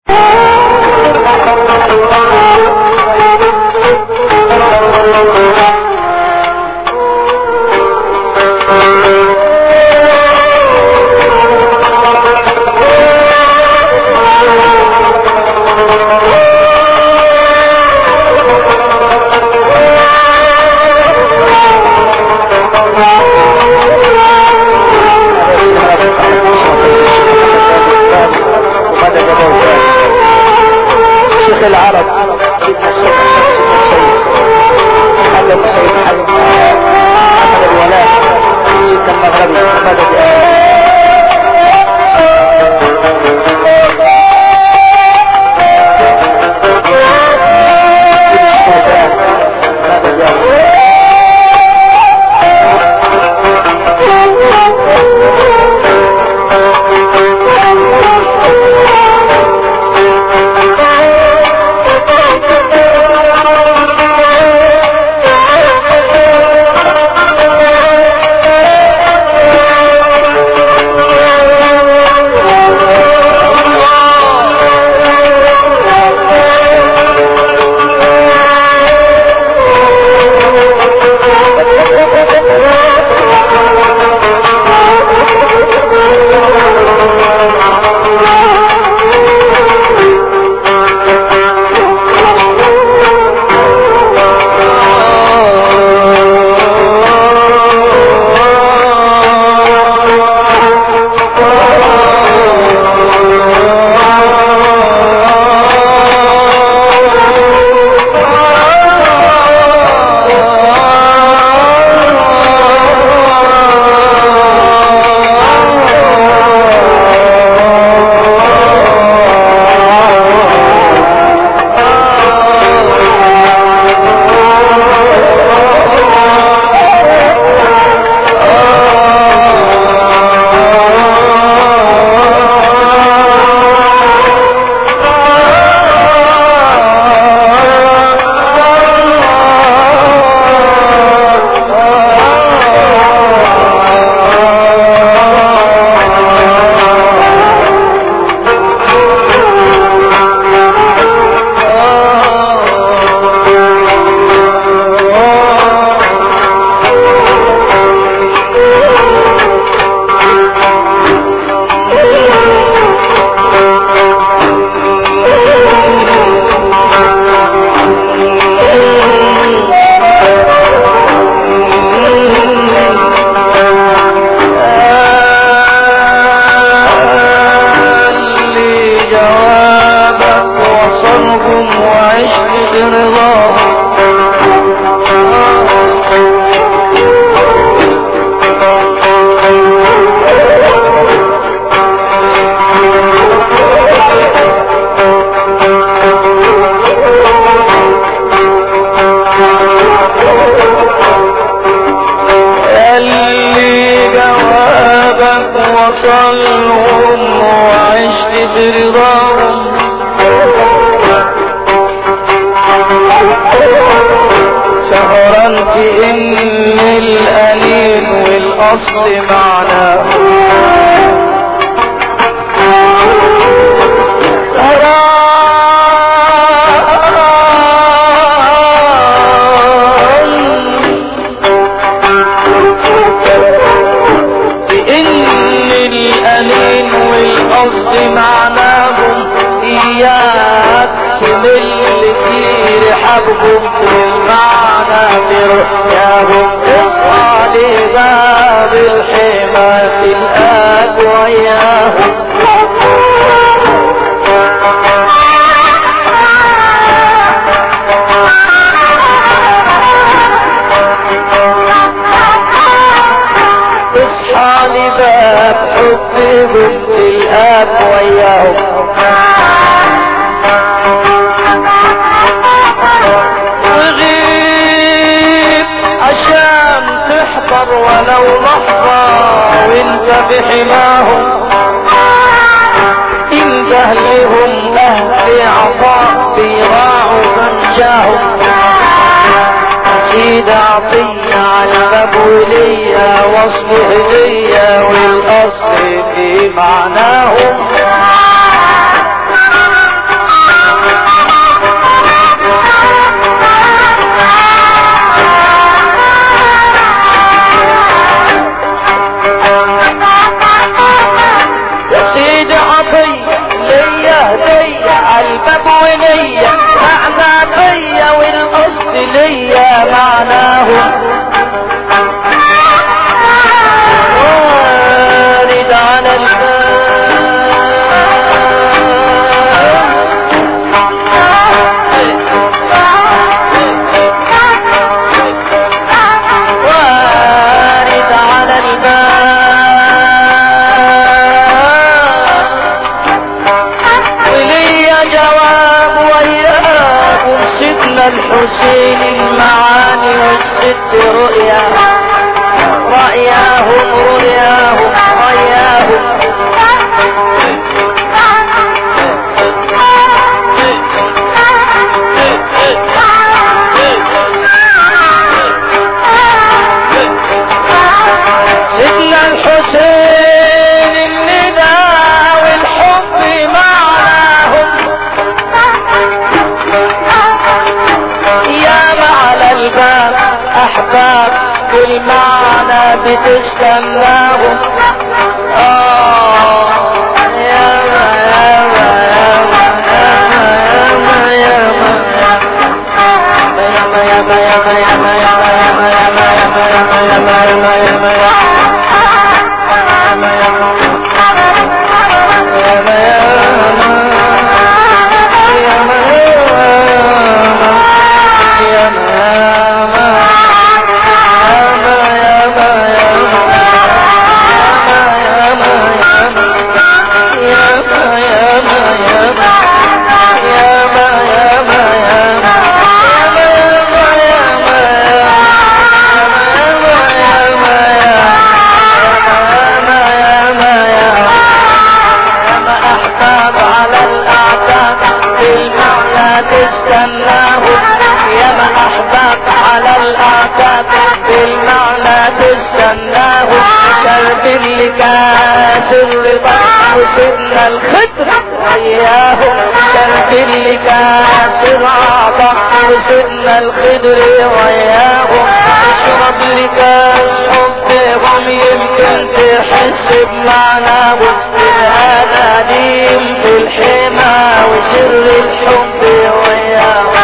وصلهم وعشت في رضاهم سهرا في ان الانين والاصل معناه معناهم إياك تمل كتير حبهم بالمعنى برؤياهم اصحى لباب الحمى في الآد وياهم اصحى لباب حب بنت الآب وياهم وغيب عشان تحضر ولو لحظة وانت بحماهم إن جهلهم أهل عطاء بيراعوا منجاهم سيد عطية على مقبولية وصل هدية والأصل في معناهم الباب ونية معنى فيا والقصد ليا معناهم وارد على الباب وارد على الباب وليا جواب وياكم سيدنا الحسين المعاني والست رؤيا رأياهم رؤياهم رأياهم سيدنا الحسين النداء والحب معناهم يا على الباب احباب كل معنى بتستناهم يا اللي كاسر الرضا وسيدنا الخضر وياهم كان اللي كاسر عطا وسيدنا الخضر وياهم اشرب لي كاس حبهم يمكن تحس بمعناهم الاناديم في الحمى وسر الحب وياهم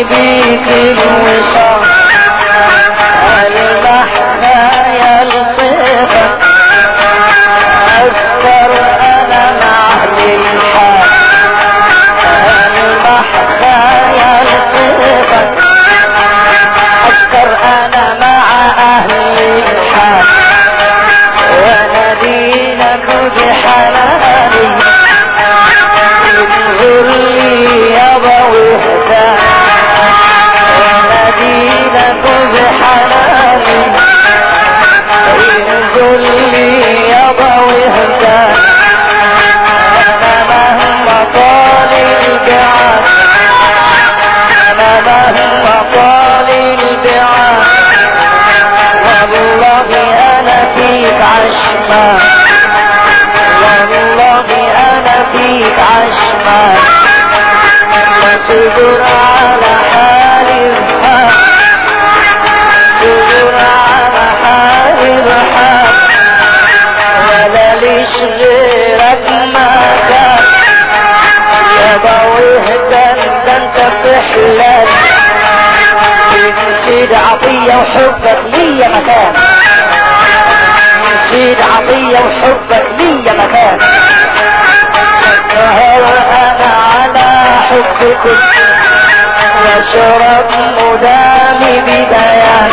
بيك الوصال المحنى يلطفك أذكر أنا مع أهل الحال المحنى يلطفك أذكر أنا مع أهل الحال وندينك بحلالي انظر لي يابا وهدى وندينك بحلالي انظر لي يابا وهدى انا مهما طال البعاد انا مهما طال البعاد والله انا فيك عشمان والله انا فيك عشمان تصبر على حال الحال تصبر على حال الحال ولا ليش غيرك ما كان يابا وهدى انت بتحلال سيد عطية وحبك ليا مكان سيد عطية وحبك ليا مكان سهر انا على حبكم واشرب مدامي ببيان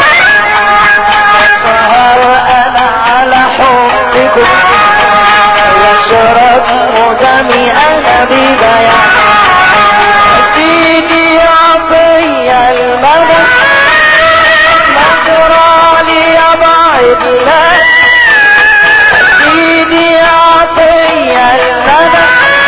سهر انا على حبكم واشرب مدامي انا ببيان سيدي عطية المدد مجرالي ابعد لك سيدي عطية المدد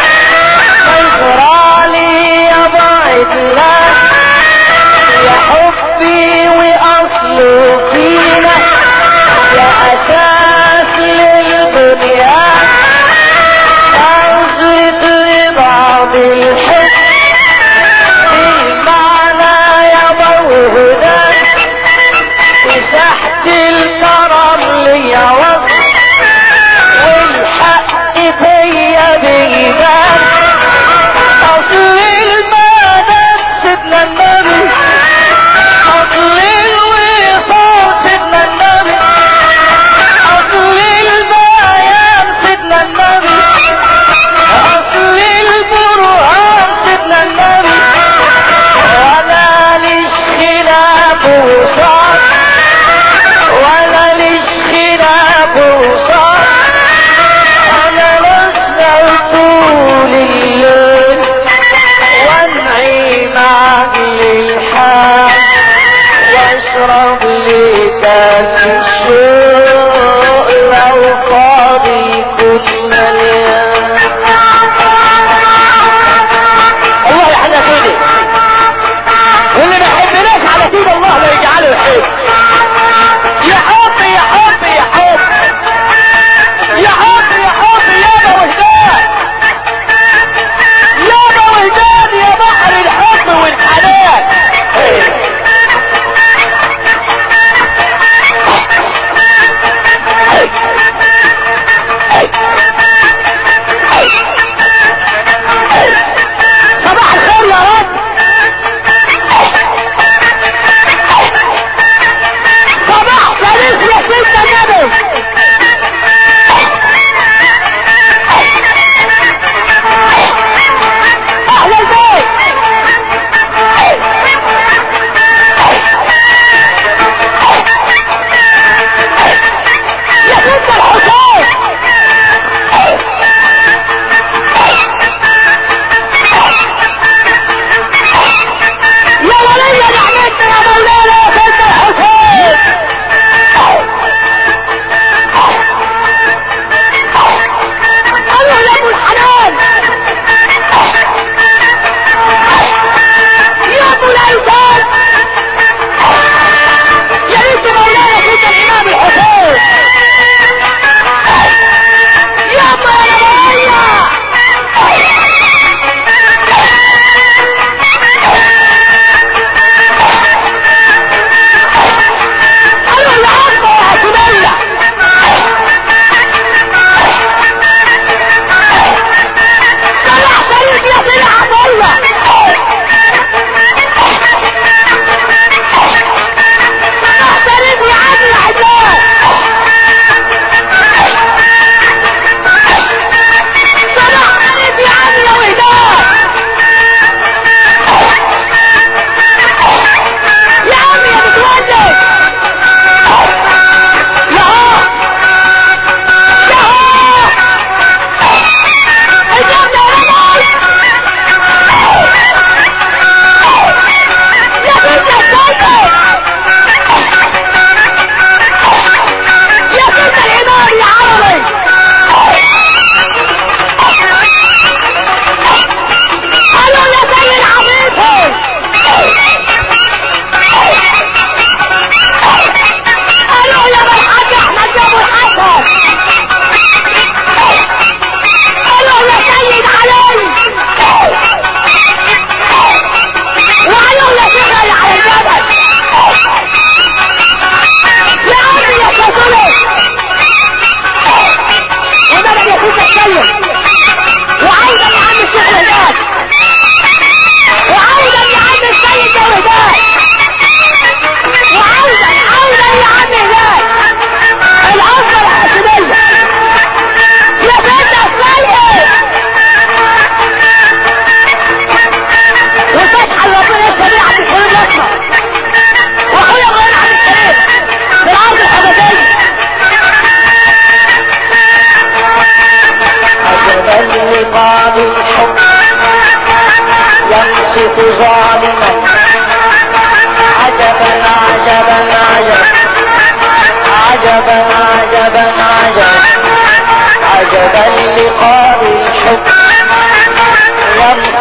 مجرالي ابعد لك يا حبي واصله فينا يا اساس للدنيا انزلت لبعض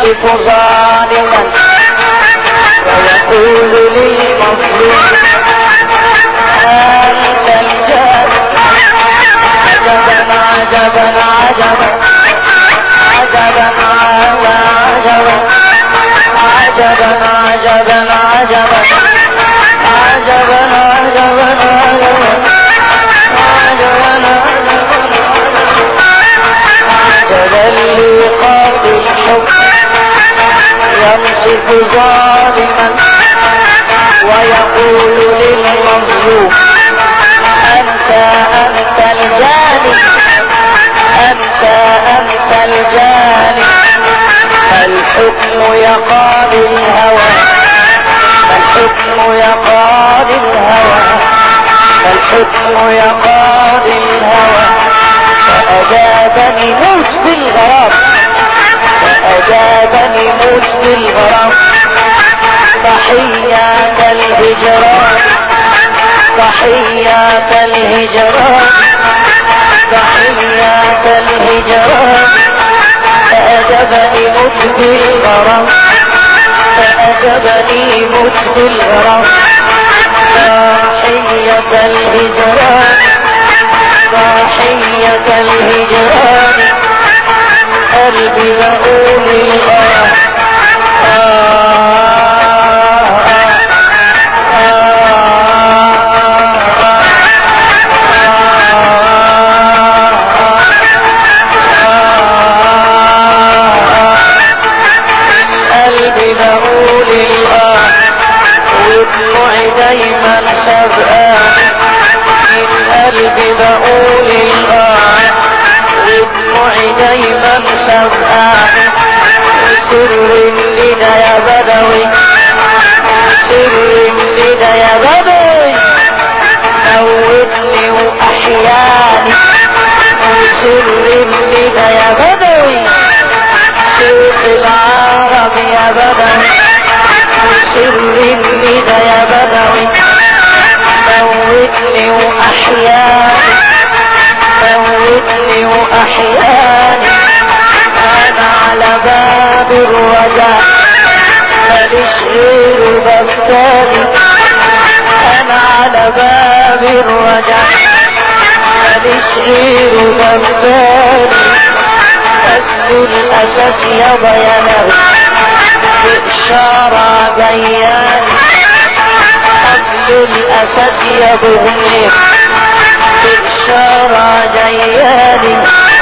ينصف ظالما ويقول للمظلوم أنت الجاني. عجبا عجبا عجبا عجبا عجبا عجبا عجبا عجبا عجبا عجبا لقاضي الحب ينصف ظالما ويقول للمظلوم أنت الجاني أنت الجاني. الحكم يقاضي الهوى الحكم يقاضي الهوى الحكم يقاضي الهوى. فأجابني موت بالغرام فأجابني موت بالغرام. ضحيات الهجران ضحيات الهجران ضحيات الهجران. فأجابني موت بالغرام فأجابني موت بالغرام. ضحية الهجران ضحية الهجران. قلبي بقول الله قلبي بقول الله ودموعي دايما سابقاني. من قلبي بقول الله ودموعي دايما سابقاني. سر الليلة يا بدوي سر الليلة يا بدوي موتني وأحياني. سر الليلة يا بدوي شوف العرب يا بدوي. سر الليلة يا بدوي موتني وأحياني موتني وأحياني. أنا على باب الرجاء ماليش غيره باب تاني. أنا على باب الرجاء ماليش غيره باب تاني. أصل الأساس يا بيانات بإشارة جياني. أصل الأساس يا بغنير بإشارة جياني.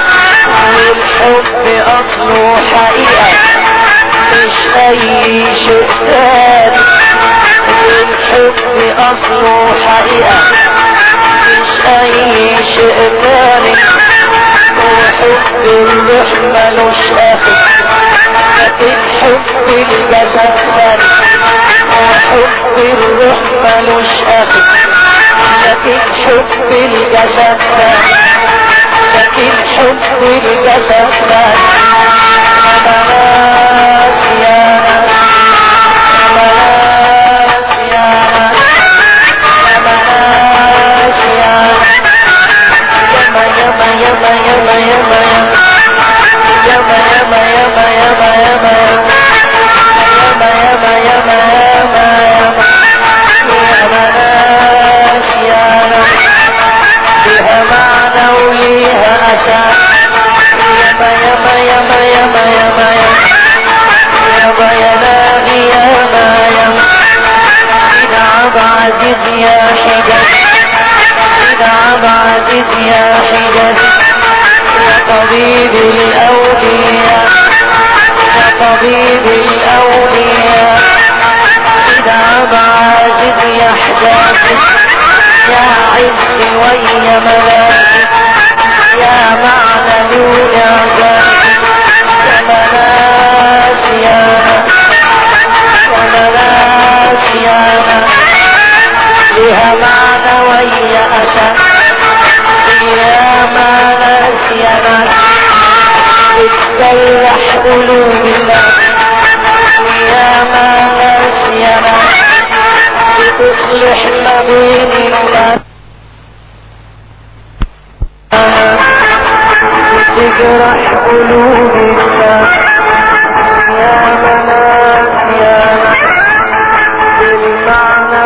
والحب أصله حقيقة مش أي شيء تاني. والحب أصله حقيقة مش أي شيء تاني. وحب الروح ملوش آخر لكن حب الجسد ثاني. وحب الروح ملوش آخر لكن حب الجسد ثاني. لكن حب الجسد ثاني. يا ناس يا ناس يا ناس يا ناس يا ناس يما يما يما يما يما يما يما يما يما يما يما يما ناس يا ناس لها معنى وليها أساس. يما يما يما يما يما يما يا لاغي يما يما سيد عبد عزيز يا حجاز سيد عبد عزيز يا حجاز. يا طبيب الأولياء يا طبيب الأولياء سيد عبد عزيز يا حجاز. يا عز ويا ملاك يا معنى الإعجاز. يا مناس يا مناس يا لها معنى ويا أسى. يا مناس يا ناس بتجرح قلوب الناس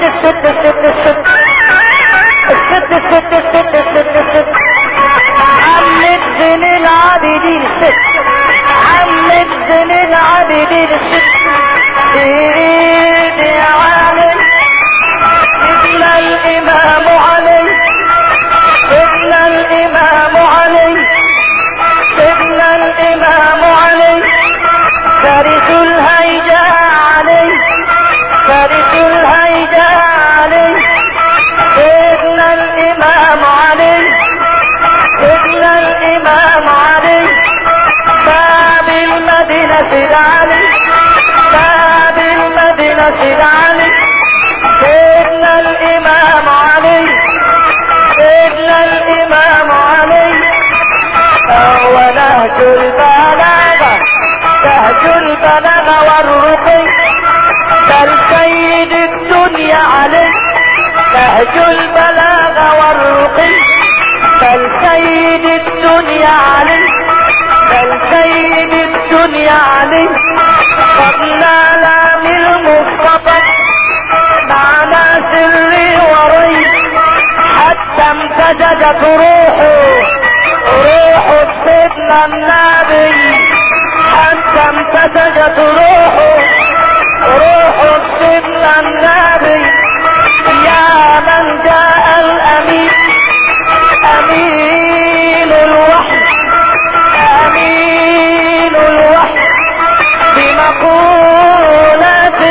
الست الست الست الست الست الست الست الست عمة زين العابدين الست عمة زين العابدين الست سيدي علي سيدنا الإمام علي سيدنا الإمام علي سيدنا الإمام علي فارس الهيجاء علي فارس الهيجاء علي سيدنا الإمام علي سيدنا الإمام علي باب المدينة سيد علي باب المدينة سيد علي سيدنا الإمام علي سيدنا الإمام علي هو نهج البلاغة نهج البلاغة والرقي بل سيد الدنيا علي نهج البلاغة والرقي بل سيد الدنيا علي بل سيد الدنيا علي قد نال من المصطفى معنى سري وري حتى امتزجت روحه روح سيدنا النبي حتى امتزجت روحه روح سيدنا النبي يا من جاء الأمين أمين الوحي أمين الوحي بمقولات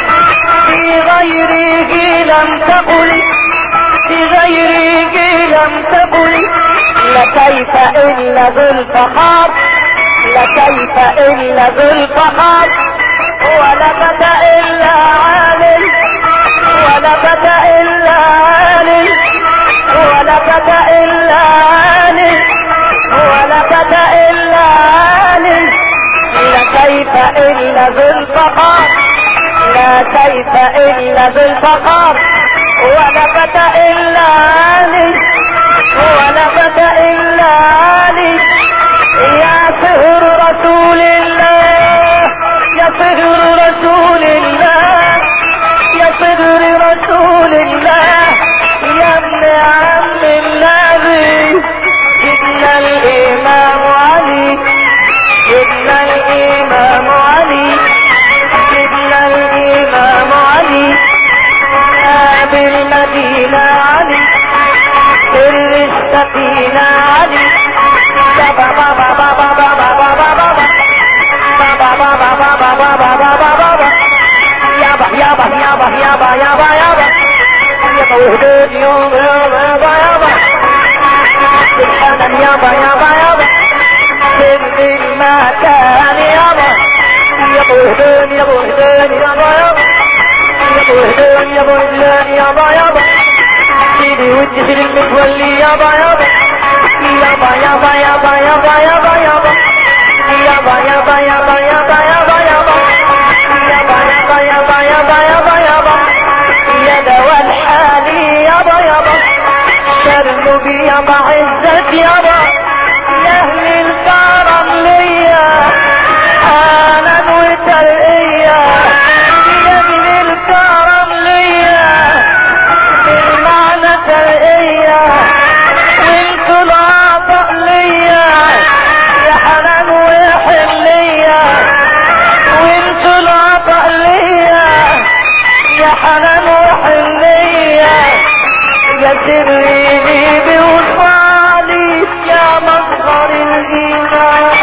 في غيره لم تقل في غيره لم تقل لكيف إلا ذو الفخار لكيف إلا ذو الفخار ولا بدا إلا عالي ولا بدا إلا عالي ولا بدا إلا عالي ولا بدا إلا عالي لكيف إلا ذو الفخار لا كيف إلا ذو الفخار ولا بدا إلا عالي ولا بدا إلا عالي يا سهر رسول الله يا سهر رسول الله يا سهر رسول الله يا ابن عم النبي سيدنا الإمام علي سيدنا الإمام علي سيدنا الإمام علي باب المدينة علي سر السفينة علي بابا بابا بابا بابا بابا بابا بابا بابا بابا بابا يابا يابا يابا يابا يابا يابا يابا وهدود يوم يابا يابا سبحانا يابا يابا يابا سر المكان يابا يابا وهدود يابا وهدود يابا يابا يابا وهدود يابا وهدود يابا يابا سيدي وجه المتولي يابا يابا يابا يابا يابا يابا يابا يابا يابا يابا يابا يابا يابا يابا يابا يابا يابا يابا يابا يا دوا الحالي يابا يابا شرب يابا عزت يابا يا اهل الكرم ليا حالا وترقيا يا اهل الكرم ليا بالمعنى ترقيا وانتوا العطاء ليا يا حنان وحليا وانتوا العطاء ليا يا حنان وحليا يا سري لي بوصالي يا مصدر الإيمان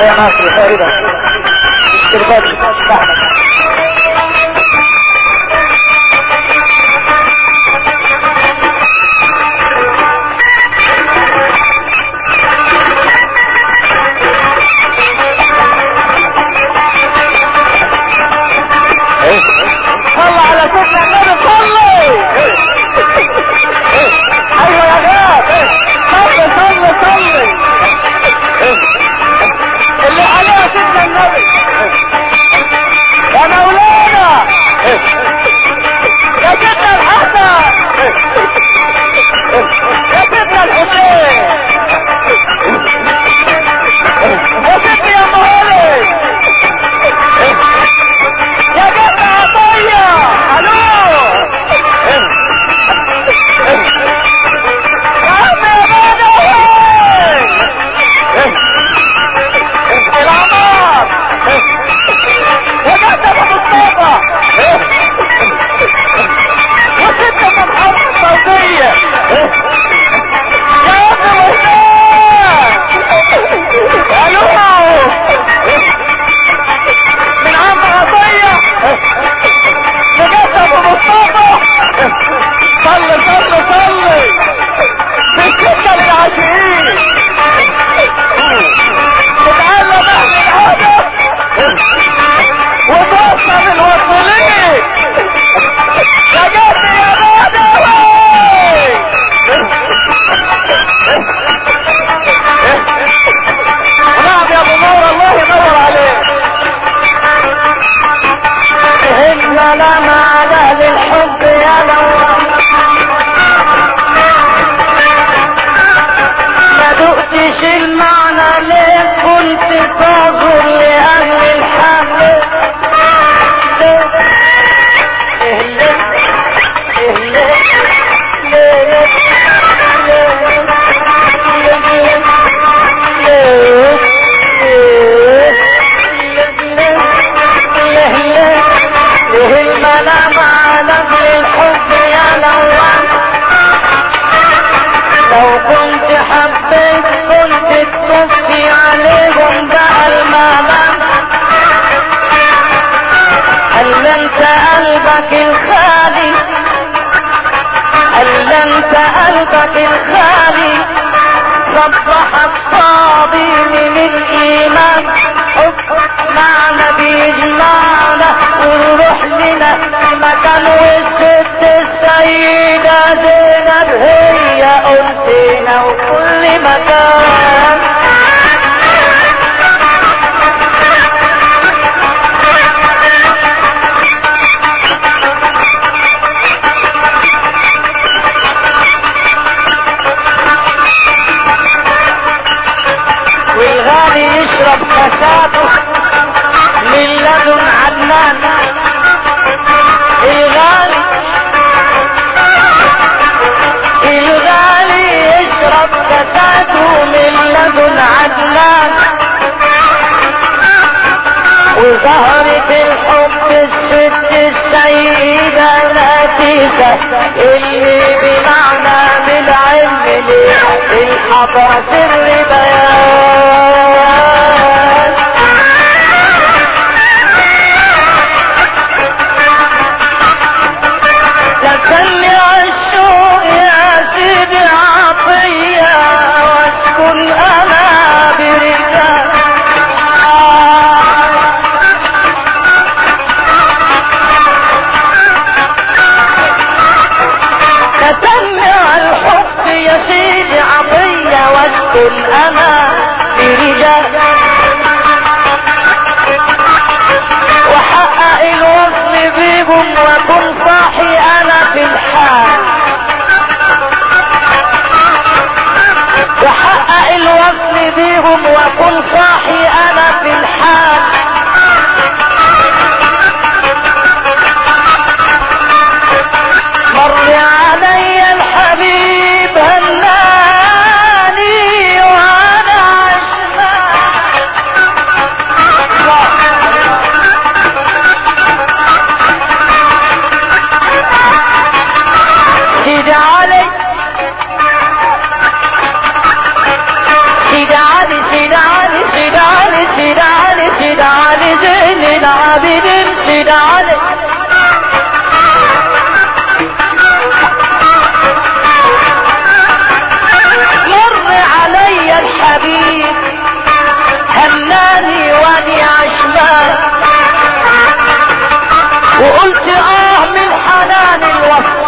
يا مصر فائدة الشركات صلى على سيدنا النبي صلي. ايوه يا غاب صلي اللي عليها سيدنا النبي يا مولانا يا سيدنا الحسن يا سيدنا الحسين يا سيدنا يا مهلك يا جدع عطية الو يا عم يا بدوي العمار يا جدع ابو مصطفى وست ام محمد الصوتية يا ابن وهدان الو من عم عطية نجاة ابو مصطفى صلي بالشدة للعاشقين نتعلم اهل الهدف وتوصل للوصلين نجاتي يا بدوي نعم يا ابو نور الله ينور عليك إن لما على للحب يا نور ما دقتش المعنى ليه كنت تعذر لأهل الحق المنام على الحب يا نور لو كنت حبيت كنت تبكي عليهم بقى المنام هل انت قلبك الخالي هل انت قلبك الخالي صبح الصابي من الايمان حب معنا بيجمعنا ونروح لنا في مكان والست السيدة زينب هي انسينا وكل مكان والغالي يشرب كاساته من لدن عدنان الغالي يشرب كاساته من لدن عدنان وظهرت الحب الست السيدة نفيسة اللي بمعنى من علم الحضرة سر بيان تسمع الشوق يا سيدي عطية واسكن انا برجال تسمع الحب يا سيدي عطية واسكن انا برجال وحقق الوصل بيهم واكون صاحي انا في الحال وحقق الوصل بيهم واكون صاحي انا في الحال مر علي الحبيب هناني وانا عشمان سيدي علي سيدي علي سيدي علي سيدي علي سيدنا علي مر علي الحبيب هناني واني عشمان وقلت من حنان الوصف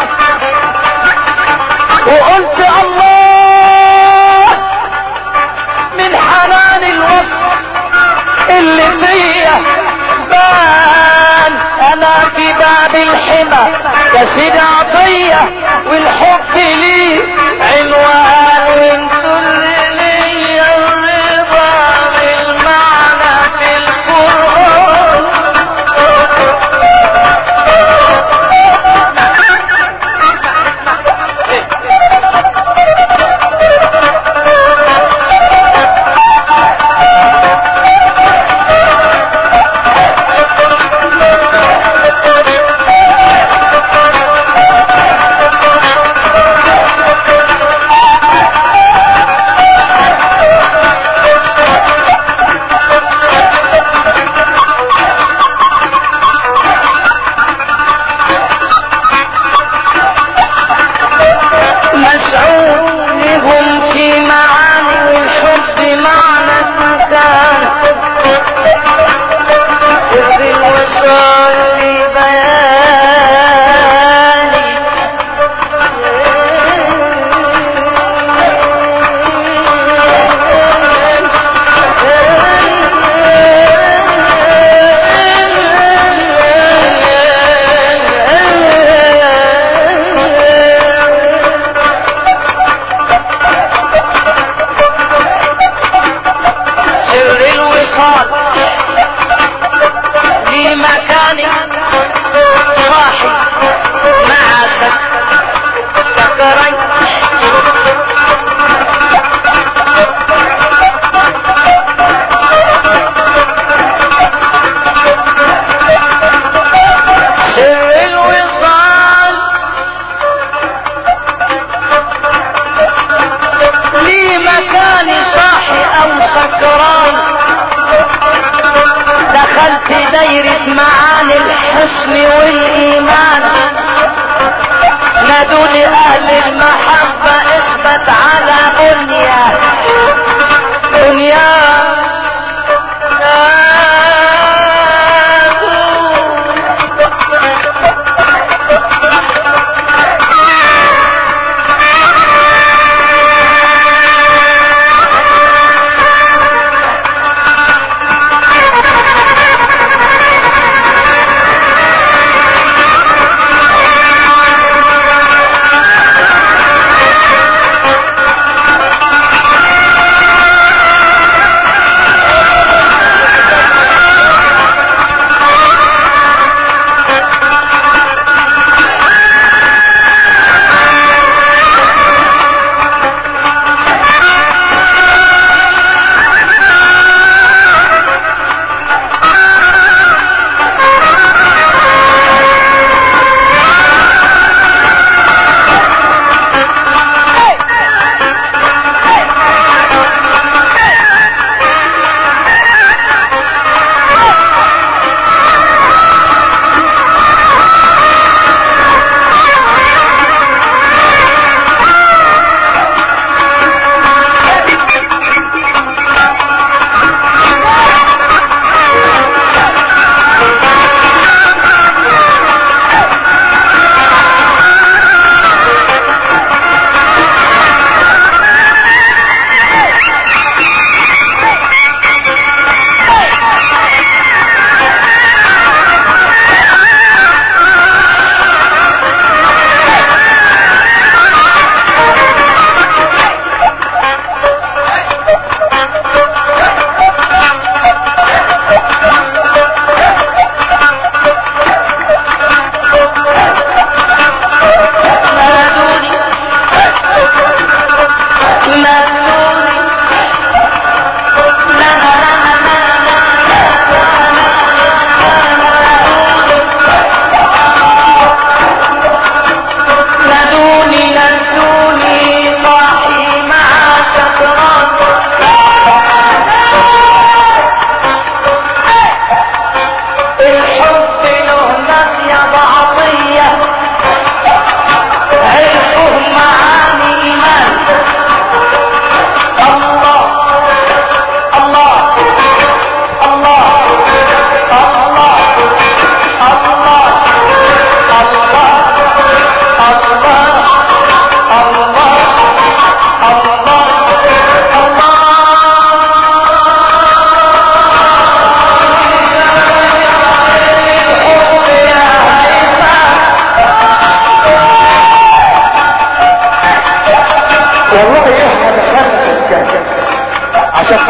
وقلت الله من حنان الوصف اللي فيا بان انا في باب الحمى يا سيدي عطية والحب لي عنوان وانتو اللي ليا الرضا بالمعنى في القرآن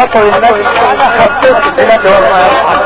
يطول المجلس انا خطيت البلاد والله.